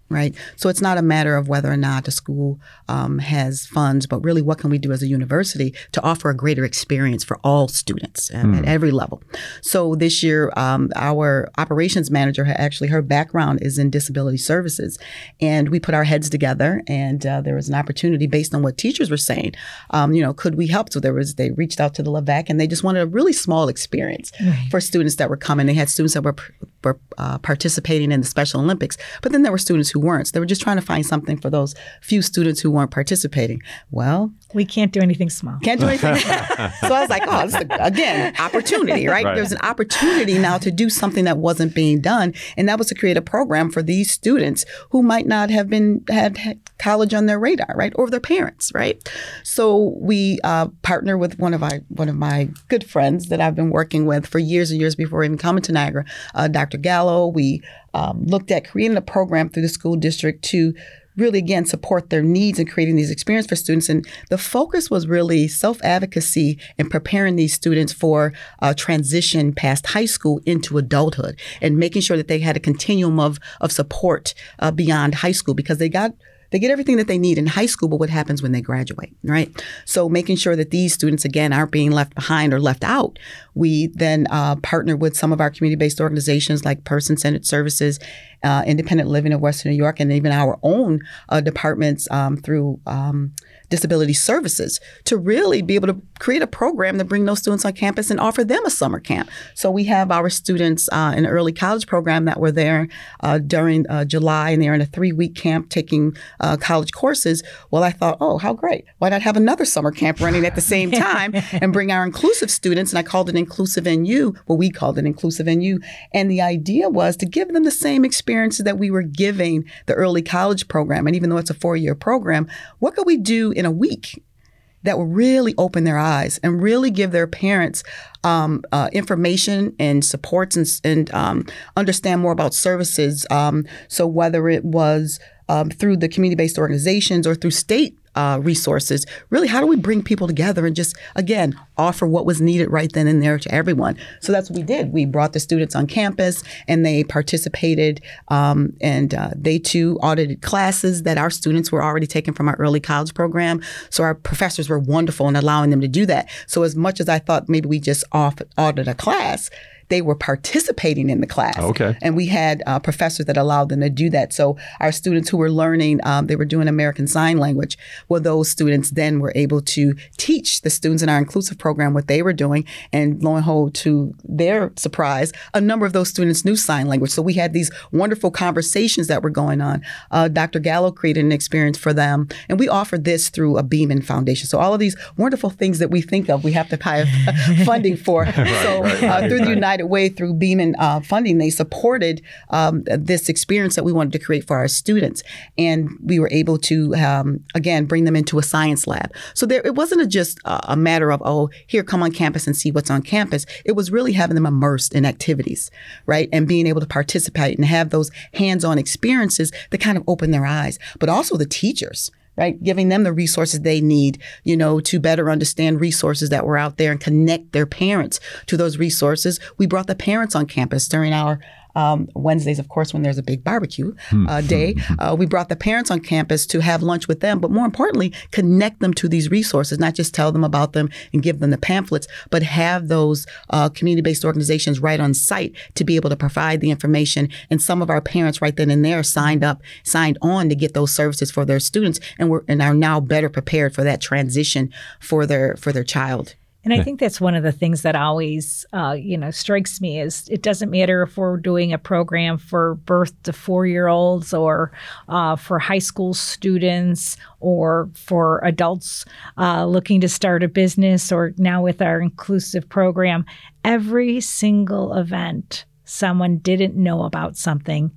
right? So it's not a matter of whether or not a school um, has funds, but really what can we do as a university to offer a greater experience for all students at, mm. at every level. So this year, um, our operations manager, had actually her background is in disability services. And we put our heads together, and uh, there was an opportunity based on what teachers were saying. Um, you know, could we help? So there was, they reached out to the LeVeque, and they just wanted a really small experience right. for students that were coming. They had students that were, were uh, participating in the Special Olympics, but then there were students who weren't. So they were just trying to find something for those few students who weren't participating. Well, we can't do anything small. Can't do anything. So I was like, oh, this is, a, again, opportunity, right? right? There's an opportunity now to do something that wasn't being done. And that was to create a program for these students who might not have been had, had college on their radar, right? Or their parents, right? So we uh, partner with one of our one of my good friends that I've been working with for years and years before even coming to Niagara, uh, Doctor Gallo. We um, looked at creating a program through the school district to really, again, support their needs and creating these experiences for students. And the focus was really self-advocacy and preparing these students for a transition past high school into adulthood and making sure that they had a continuum of, of support uh, beyond high school, because they got They get everything that they need in high school, but what happens when they graduate, right? So making sure that these students, again, aren't being left behind or left out. We then uh, partner with some of our community-based organizations like Person-Centered Services, uh, Independent Living of Western New York, and even our own uh, departments um, through um, disability services to really be able to create a program to bring those students on campus and offer them a summer camp. So we have our students uh, in an early college program that were there uh, during uh, July, and they're in a three-week camp taking uh, college courses. Well, I thought, oh, how great. Why not have another summer camp running at the same time and bring our inclusive students? And I called it Inclusive N U. Well, we called it Inclusive N U. And the idea was to give them the same experiences that we were giving the early college program. And even though it's a four-year program, what could we do in a week that will really open their eyes and really give their parents um, uh, information and supports and, and um, understand more about services. Um, so whether it was um, through the community-based organizations or through state uh, resources, really, how do we bring people together and just, again, offer what was needed right then and there to everyone? So that's what we did. We brought the students on campus, and they participated, um, and uh, they too audited classes that our students were already taking from our early college program. So our professors were wonderful in allowing them to do that. So as much as I thought maybe we just off audited a class, they were participating in the class. Okay. And we had uh, professors that allowed them to do that. So our students who were learning, um, they were doing American Sign Language. Well, those students then were able to teach the students in our inclusive program what they were doing. And lo and behold, to their surprise, a number of those students knew sign language. So we had these wonderful conversations that were going on. Uh, Doctor Gallo created an experience for them. And we offered this through a Beeman Foundation. So all of these wonderful things that we think of, we have to pay funding for. right, so right, uh, through right. the United Way, through Beeman uh, funding, they supported um, this experience that we wanted to create for our students. And we were able to, um, again, bring them into a science lab. So there, it wasn't a just a, a matter of, oh, here, come on campus and see what's on campus. It was really having them immersed in activities, right? And being able to participate and have those hands-on experiences that kind of open their eyes. But also the teachers, right? Giving them the resources they need, you know, to better understand resources that were out there and connect their parents to those resources. We brought the parents on campus during our um, Wednesdays, of course, when there's a big barbecue uh, day. Uh, we brought the parents on campus to have lunch with them, but more importantly, connect them to these resources, not just tell them about them and give them the pamphlets, but have those uh, community-based organizations right on site to be able to provide the information. And some of our parents right then and there signed up, signed on to get those services for their students, and were and are now better prepared for that transition for their for their child. And I think that's one of the things that always, uh, you know, strikes me is it doesn't matter if we're doing a program for birth to four-year-olds or uh, for high school students or for adults uh, looking to start a business, or now with our inclusive program. Every single event, someone didn't know about something,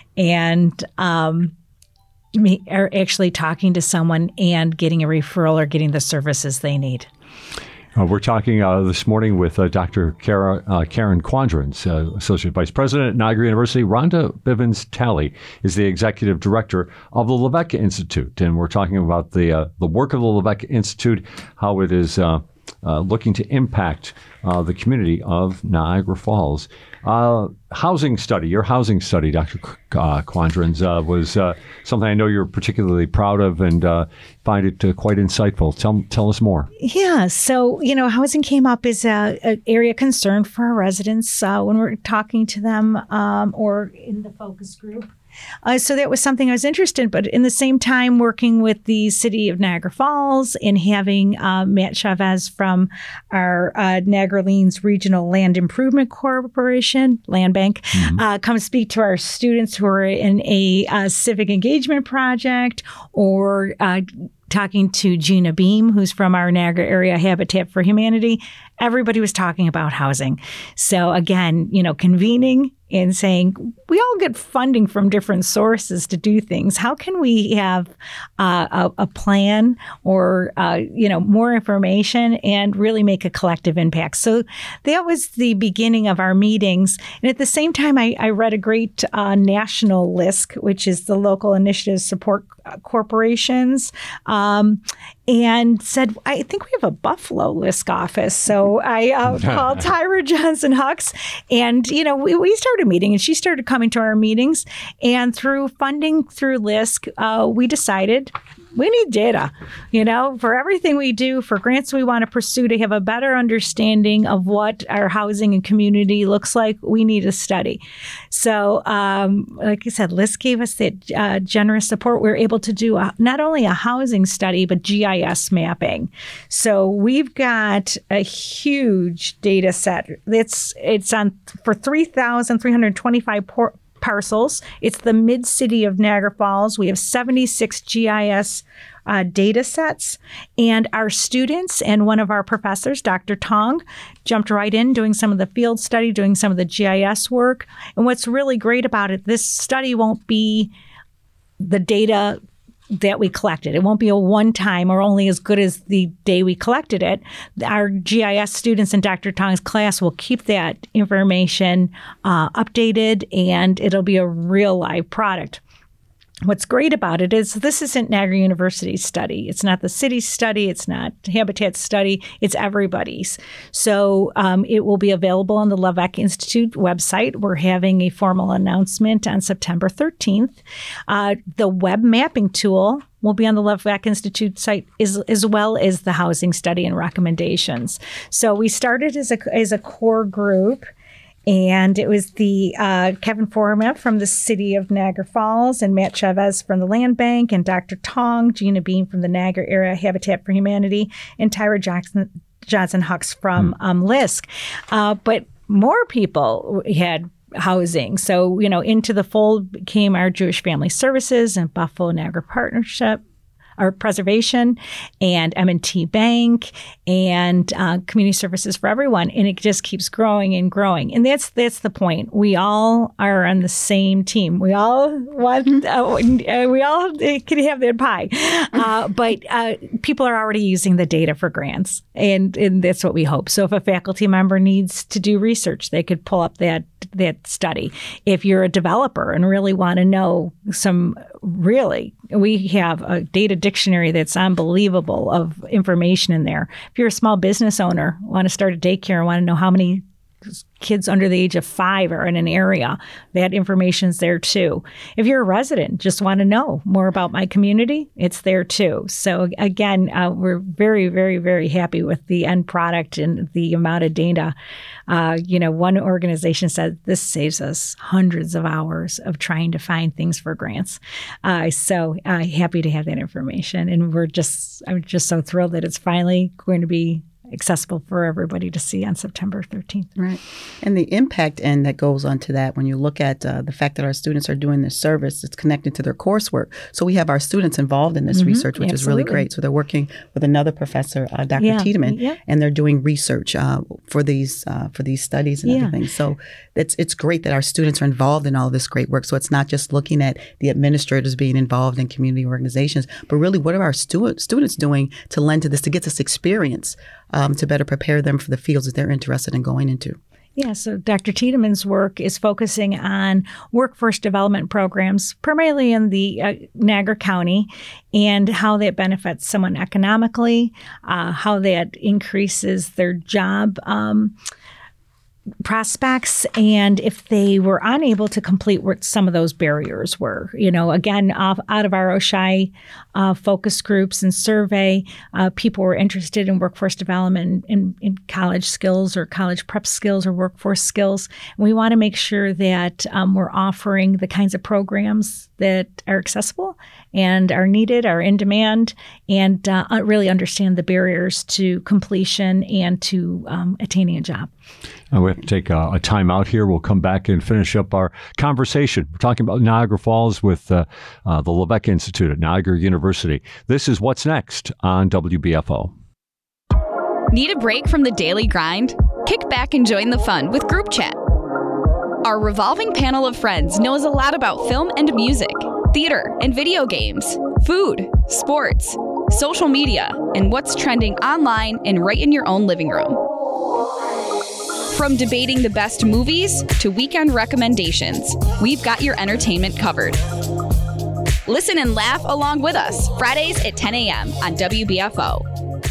and um, me, are actually talking to someone and getting a referral or getting the services they need. Uh, we're talking uh, this morning with uh, Doctor Kara, uh, Karen Quandrins, uh, Associate Vice President at Niagara University. Rhonda Bivens-Talley is the Executive Director of the LeVeque Institute. And we're talking about the uh, the work of the LeVeque Institute, how it is uh, uh, looking to impact uh, the community of Niagara Falls. Uh, housing study, your housing study, Doctor Uh, Quandrins, uh, was uh, something I know you're particularly proud of and uh, find it uh, quite insightful. Tell tell us more. Yeah, so, you know, housing came up as a, a area of concern for our residents uh, when we're talking to them um, or in the focus group. Uh, so that was something I was interested in, but in the same time working with the city of Niagara Falls and having uh, Matt Chavez from our uh, Niagara Orleans Regional Land Improvement Corporation, Land Bank, mm-hmm. uh, come speak to our students who are in a uh, civic engagement project or uh, talking to Gina Beam, who's from our Niagara Area Habitat for Humanity. Everybody was talking about housing. So again, you know, convening and saying, we all get funding from different sources to do things. How can we have uh, a, a plan or, uh, you know, more information and really make a collective impact? So that was the beginning of our meetings. And at the same time, I, I read a great uh, national L I S C, which is the Local Initiative Support Corporations, um, and said, I think we have a Buffalo L I S C office. So I uh, called Tyra Johnson Hucks, and, you know, we, we started meeting, and she started coming to our meetings. And through funding through L I S C, uh, we decided we need data, you know, for everything we do, for grants we want to pursue to have a better understanding of what our housing and community looks like. We need a study. So, um, like I said, L I S C gave us that uh, generous support. We were able to do a, not only a housing study, but G I S mapping. So we've got a huge data set. It's, it's on for three thousand three hundred twenty-five por- parcels. It's the mid-city of Niagara Falls. We have seventy-six G I S uh, data sets, and our students and one of our professors, Doctor Tong, jumped right in doing some of the field study, doing some of the G I S work. And what's really great about it, this study won't be the data that we collected. It won't be a one-time or only as good as the day we collected it. Our G I S students in Doctor Tong's class will keep that information uh, updated, and it'll be a real live product. What's great about it is this isn't Niagara University's study. It's not the city's study. It's not Habitat's study. It's everybody's. So um, it will be available on the Levesque Institute website. We're having a formal announcement on September thirteenth. Uh, the web mapping tool will be on the Levesque Institute site as, as well as the housing study and recommendations. So we started as a, as a core group. And it was the uh, Kevin Forma from the city of Niagara Falls and Matt Chavez from the Land Bank and Doctor Tong, Gina Beam from the Niagara Area Habitat for Humanity, and Tyra Johnson, Johnson Hucks from um, L I S C. Uh, but more people had housing. So, you know, into the fold came our Jewish Family Services and Buffalo Niagara Partnership, our preservation, and M and T Bank, and uh, Community Services for Everyone, and it just keeps growing and growing. And that's that's the point. We all are on the same team. We all want. Uh, we all can have that pie, uh, but uh, people are already using the data for grants, and and that's what we hope. So if a faculty member needs to do research, they could pull up that that study. If you're a developer and really want to know some, really, we have a data dictionary that's unbelievable of information in there. If you're a small business owner, want to start a daycare and want to know how many kids under the age of five are in an area, that information's there too. If you're a resident, just want to know more about my community, it's there too. So again, uh, we're very, very, very happy with the end product and the amount of data. Uh, you know, one organization said this saves us hundreds of hours of trying to find things for grants. Uh, so uh, happy to have that information. And we're just, I'm just so thrilled that it's finally going to be accessible for everybody to see on September thirteenth. Right. And the impact end that goes on to that, when you look at uh, the fact that our students are doing this service, it's connected to their coursework. So we have our students involved in this mm-hmm. research, which Absolutely. is really great. So they're working with another professor, uh, Doctor Yeah. Tiedemann, yeah. and they're doing research uh, for these uh, for these studies and yeah. everything. So it's it's great that our students are involved in all this great work. So it's not just looking at the administrators being involved in community organizations, but really what are our stu- students doing to lend to this, to get this experience um, to better prepare them for the fields that they're interested in going into. Yeah, so Doctor Tiedemann's work is focusing on workforce development programs, primarily in the uh, Niagara County, and how that benefits someone economically, uh, how that increases their job um, prospects and if they were unable to complete what some of those barriers were. You know, again, off, out of our Oishei uh, focus groups and survey, uh, people were interested in workforce development in, in college skills or college prep skills or workforce skills. And we want to make sure that um, we're offering the kinds of programs that are accessible and are needed, are in demand, and uh, really understand the barriers to completion and to um, attaining a job. Uh, we have to take a, a time out here. We'll come back and finish up our conversation. We're talking about Niagara Falls with uh, uh, the Leveque Institute at Niagara University. This is What's Next on W B F O. Need a break from the daily grind? Kick back and join the fun with Group Chat. Our revolving panel of friends knows a lot about film and music, theater and video games, food, sports, social media, and what's trending online and right in your own living room. From debating the best movies to weekend recommendations, we've got your entertainment covered. Listen and laugh along with us Fridays at ten a.m. on W B F O.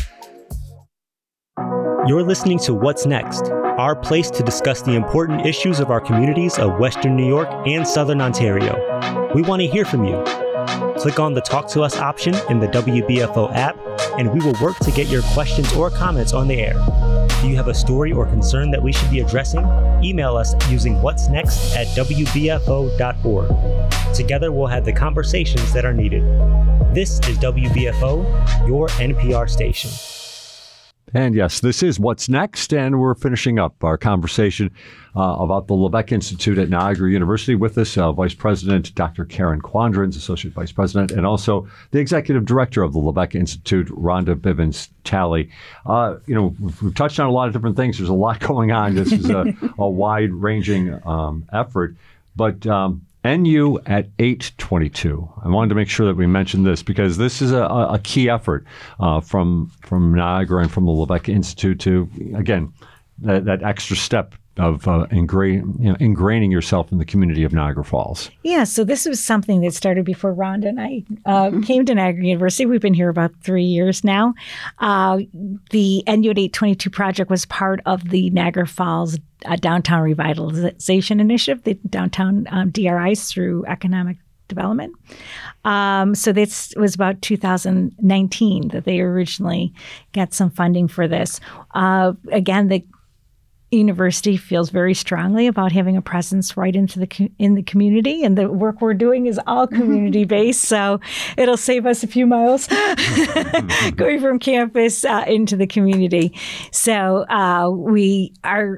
You're listening to What's Next, our place to discuss the important issues of our communities of Western New York and Southern Ontario. We want to hear from you. Click on the Talk to Us option in the W B F O app, and we will work to get your questions or comments on the air. Do you have a story or concern that we should be addressing? Email us using what's next at w b f o dot org. Together, we'll have the conversations that are needed. This is W B F O, your N P R station. And yes, this is What's Next, and we're finishing up our conversation uh, about the Leveque Institute at Niagara University. With us, uh, Vice President Doctor Karen Quandrins, Associate Vice President, and also the Executive Director of the Leveque Institute, Rhonda Bivens-Talley. Uh, you know, we've, we've touched on a lot of different things. There's a lot going on. This is a, a wide-ranging um, effort, but um, N U at eight twenty-two. I wanted to make sure that we mentioned this because this is a, a key effort uh, from from Niagara and from the Leveque Institute to, again, that, that extra step of uh, ingra- you know, ingraining yourself in the community of Niagara Falls. Yeah, so this was something that started before Rhonda and I uh, mm-hmm. came to Niagara University. We've been here about three years now. Uh, the N U at eight twenty-two project was part of the Niagara Falls uh, Downtown Revitalization Initiative, the downtown um, D R Is through economic development. Um, so this was about two thousand nineteen that they originally got some funding for this. Uh, again, the university feels very strongly about having a presence right into the in the community, and the work we're doing is all community based. So it'll save us a few miles going from campus uh, into the community. So uh, we are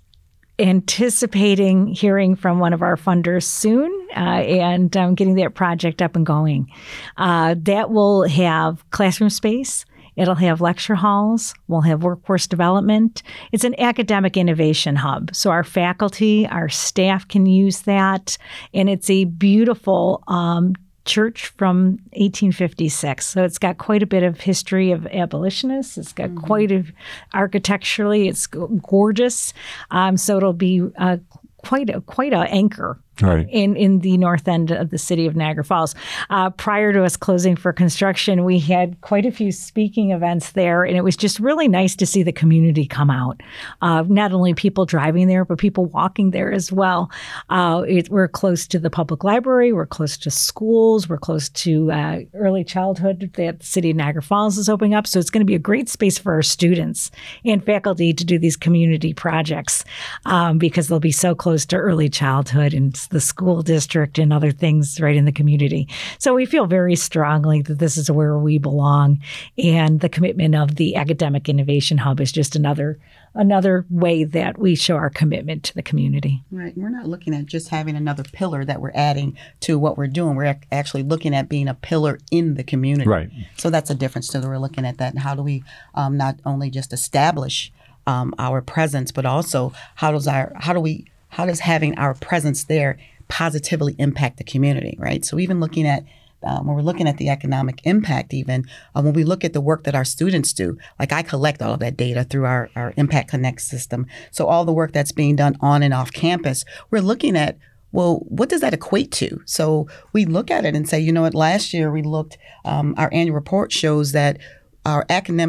anticipating hearing from one of our funders soon uh, and um, getting that project up and going. Uh, that will have classroom space. It'll have lecture halls. We'll have workforce development. It's an academic innovation hub. So our faculty, our staff can use that. And it's a beautiful um, church from eighteen fifty-six. So it's got quite a bit of history of abolitionists. It's got mm-hmm. quite a, architecturally, it's gorgeous. Um, so it'll be uh, quite a, quite a anchor. Right. In, in the north end of the city of Niagara Falls. Uh, prior to us closing for construction, we had quite a few speaking events there, and it was just really nice to see the community come out. Uh, not only people driving there, but people walking there as well. Uh, it, we're close to the public library, we're close to schools, we're close to uh, early childhood that the city of Niagara Falls is opening up. So it's going to be a great space for our students and faculty to do these community projects um, because they'll be so close to early childhood and the school district and other things right in the community. So we feel very strongly that this is where we belong, and the commitment of the Academic Innovation Hub is just another another way that we show our commitment to the community. Right. We're not looking at just having another pillar that we're adding to what we're doing. We're ac- actually looking at being a pillar in the community. Right. So that's a difference. So we're looking at that, and how do we um, not only just establish um, our presence, but also how does our how do we how does having our presence there positively impact the community, right? So even looking at, um, when we're looking at the economic impact even, uh, when we look at the work that our students do, like I collect all of that data through our, our Impact Connect system. So all the work that's being done on and off campus, we're looking at, well, what does that equate to? So we look at it and say, you know what, last year we looked, um, our annual report shows that our academic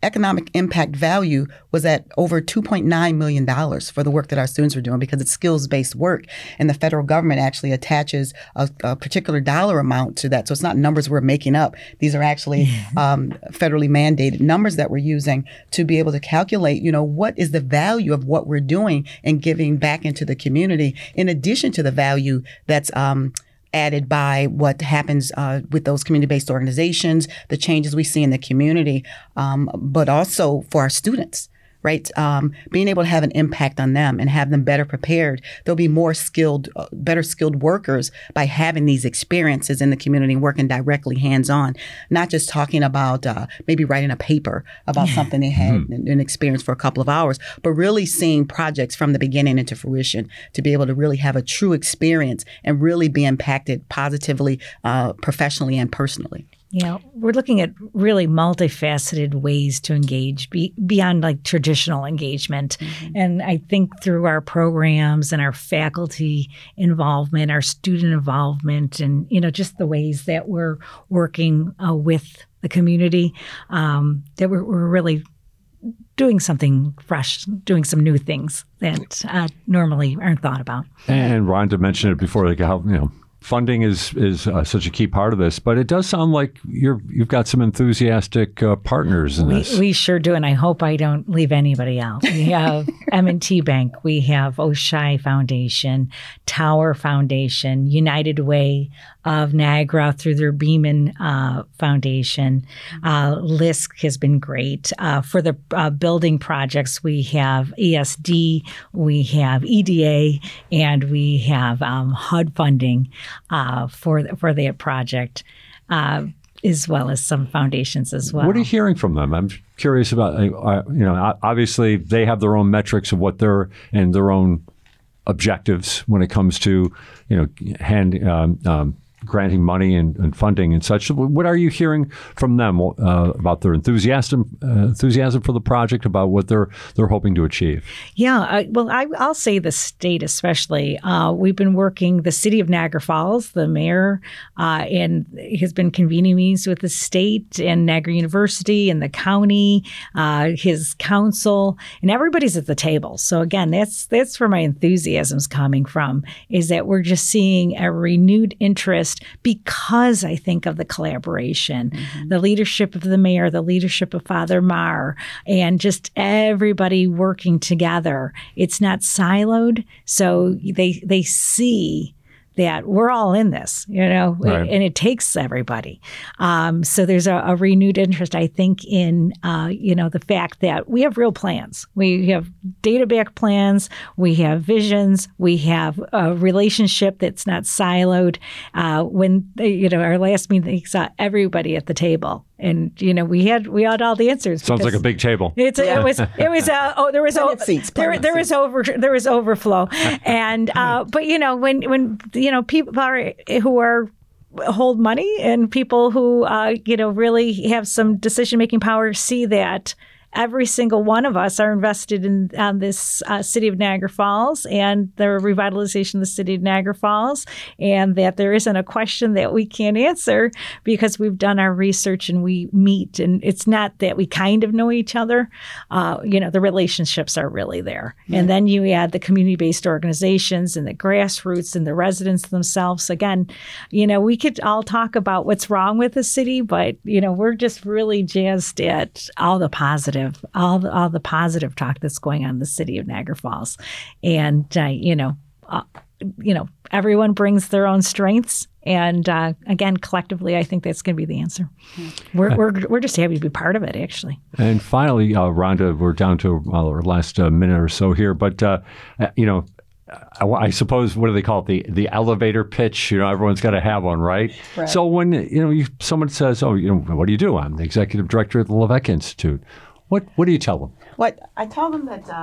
economic impact value was at over two point nine million dollars for the work that our students were doing, because it's skills-based work. And the federal government actually attaches a, a particular dollar amount to that. So it's not numbers we're making up. These are actually um, federally mandated numbers that we're using to be able to calculate, you know, what is the value of what we're doing and giving back into the community, in addition to the value that's um, added by what happens uh, with those community-based organizations, the changes we see in the community, um, but also for our students, right? Um, being able to have an impact on them and have them better prepared. They'll be more skilled, uh, better skilled workers by having these experiences in the community and working directly hands-on, not just talking about uh, maybe writing a paper about something they had mm-hmm. an experience for a couple of hours, but really seeing projects from the beginning into fruition to be able to really have a true experience and really be impacted positively, uh, professionally and personally. Yeah, we're looking at really multifaceted ways to engage be, beyond like traditional engagement. Mm-hmm. And I think through our programs and our faculty involvement, our student involvement, and, you know, just the ways that we're working uh, with the community, um, that we're, we're really doing something fresh, doing some new things that uh, normally aren't thought about. And Rhonda mentioned it before, like how, you know, funding is is uh, such a key part of this, but it does sound like you're you've got some enthusiastic uh, partners in we, this. We sure do, and I hope I don't leave anybody out. We have M and T Bank, we have Oshai Foundation, Tower Foundation, United Way of Niagara through their Beeman uh, Foundation. Uh, L I S C has been great. Uh, for the uh, building projects, we have E S D, we have E D A, and we have um, H U D funding uh, for for that project, uh, as well as some foundations as well. What are you hearing from them? I'm curious about, uh, you know, obviously they have their own metrics of what they're, and their own objectives when it comes to, you know, hand um, um, granting money and, and funding and such. What are you hearing from them uh, about their enthusiasm uh, enthusiasm for the project, about what they're they're hoping to achieve? Yeah, uh, well, I, I'll say the state especially. Uh, we've been working, the city of Niagara Falls, the mayor, uh, and has been convening meetings with the state and Niagara University and the county, uh, his council, and everybody's at the table. So again, that's that's where my enthusiasm's coming from, is that we're just seeing a renewed interest because I think of the collaboration, mm-hmm. the leadership of the mayor, the leadership of Father Marr, and just everybody working together. It's not siloed, so they they see that we're all in this, you know, right. and it takes everybody. Um, so there's a, a renewed interest, I think, in, uh, you know, the fact that we have real plans. We have data-backed plans. We have visions. We have a relationship that's not siloed. Uh, when, you know, our last meeting, we saw everybody at the table. And, you know, we had we had all the answers. Sounds like a big table. It's yeah. It was it was uh, oh there was o- seats, there there was over there was overflow, and uh, but you know when when you know people are who are hold money and people who uh, you know really have some decision making power see that every single one of us are invested in um, this uh, city of Niagara Falls and the revitalization of the city of Niagara Falls, and that there isn't a question that we can't answer because we've done our research and we meet. And it's not that we kind of know each other. Uh, you know, the relationships are really there. Yeah. And then you add the community-based organizations and the grassroots and the residents themselves. Again, you know, we could all talk about what's wrong with the city, but, you know, we're just really jazzed at all the positive all the, all the positive talk that's going on in the city of Niagara Falls. And, uh, you know, uh, you know, everyone brings their own strengths. And uh, again, collectively, I think that's going to be the answer. We're, we're, we're just happy to be part of it, actually. And finally, uh, Rhonda, we're down to well, our last uh, minute or so here. But, uh, you know, I, I suppose, what do they call it? The the elevator pitch. You know, everyone's got to have one, right? right? So when, you know, you, someone says, oh, you know, what do you do? I'm the executive director at the Levesque Institute. What what do you tell them? What I tell them that uh,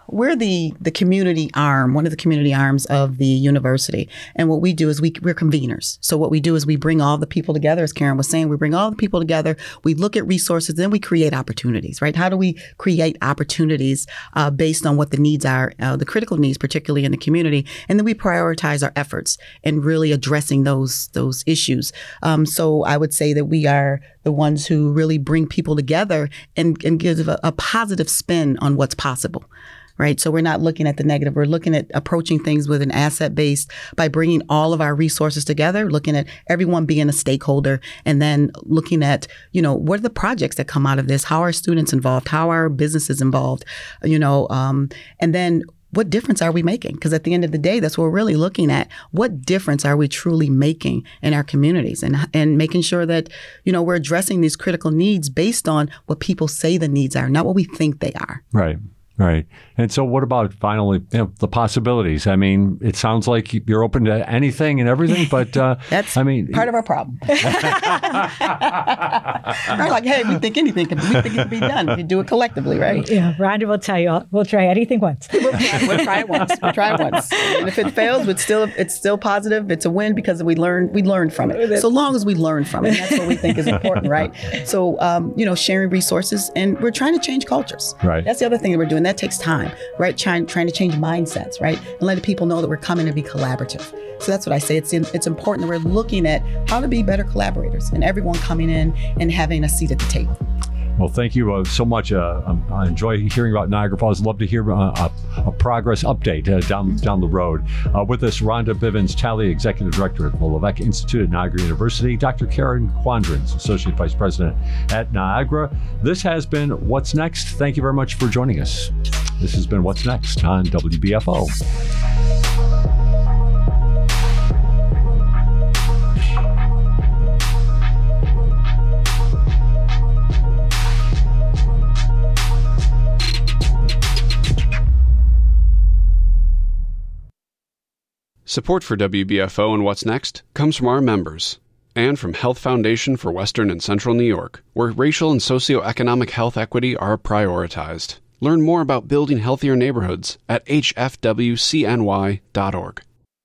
we're the the community arm, one of the community arms of the university. And what we do is we, we're conveners. So what we do is we bring all the people together, as Karen was saying, we bring all the people together, we look at resources, then we create opportunities, right? How do we create opportunities uh, based on what the needs are, uh, the critical needs, particularly in the community, and then we prioritize our efforts in really addressing those those issues. Um, so I would say that we are the ones who really bring people together and, and give a, a positive spin on what's possible. Right. So we're not looking at the negative. We're looking at approaching things with an asset base by bringing all of our resources together, looking at everyone being a stakeholder, and then looking at, you know, what are the projects that come out of this? How are students involved? How are businesses involved? You know, um, and then what difference are we making? Because at the end of the day, that's what we're really looking at. What difference are we truly making in our communities, and and making sure that, you know, we're addressing these critical needs based on what people say the needs are, not what we think they are. Right. Right. And so what about finally, you know, the possibilities? I mean, it sounds like you're open to anything and everything, but uh, that's I mean, part of our problem. We're like, hey, we think anything can, we think it can be done. We do it collectively, right? Yeah, Rhonda will tell you, we'll try anything once. we'll, we'll try it once. We'll try it once. And if it fails, it's still it's still positive. It's a win because we learn we learn from it. So long as we learn from it, that's what we think is important, right? So, um, you know, sharing resources, and we're trying to change cultures. Right. That's the other thing that we're doing. That takes time, right? Trying trying to change mindsets, right? And letting people know that we're coming to be collaborative. So that's what I say. It's in, it's important that we're looking at how to be better collaborators, and everyone coming in and having a seat at the table. Well, thank you uh, so much. Uh, um, I enjoy hearing about Niagara Falls. Love to hear uh, a, a progress update uh, down down the road. Uh, with us, Rhonda Bivens-Talley, Executive Director at the Levesque Institute at Niagara University, Doctor Karen Quandrins, Associate Vice President at Niagara. This has been What's Next. Thank you very much for joining us. This has been What's Next on W B F O. Support for W B F O and What's Next comes from our members and from Health Foundation for Western and Central New York, where racial and socioeconomic health equity are prioritized. Learn more about building healthier neighborhoods at h f w c n y dot org.